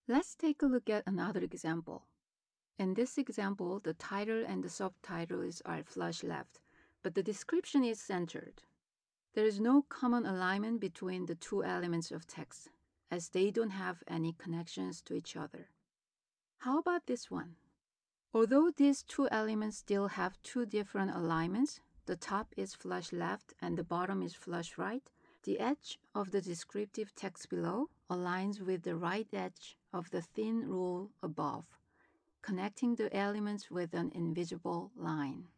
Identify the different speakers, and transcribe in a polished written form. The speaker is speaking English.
Speaker 1: Let's take a look at another example. In this example, the title and the subtitles are flush left, but the description is centered. There is no common alignment between the two elements of text, as they don't have any connections to each other. How about this one? Although these two elements still have two different alignments, the top is flush left and the bottom is flush right, the edge of the descriptive text below aligns with the right edge of the thin rule above, connecting the elements with an invisible line.